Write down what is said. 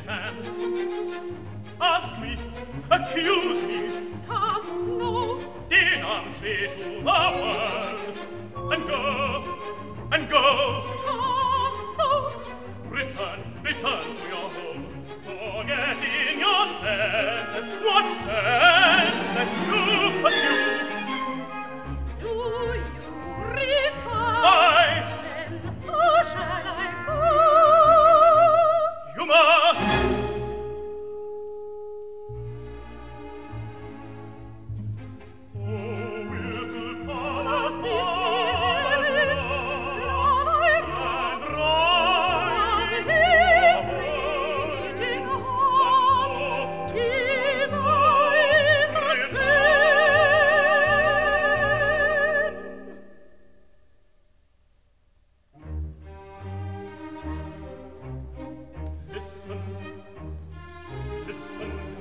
Satan. Ask me, accuse me, Tom, no. Denounce me to the world, and go, Tom, no. return to your home, forget in your senses what senseless you pursue. Do you return? I, Then how shall I go? you must. Oh, willful power, Assist me, heaven, since love I must. From his raging heart, 'tis I that Listen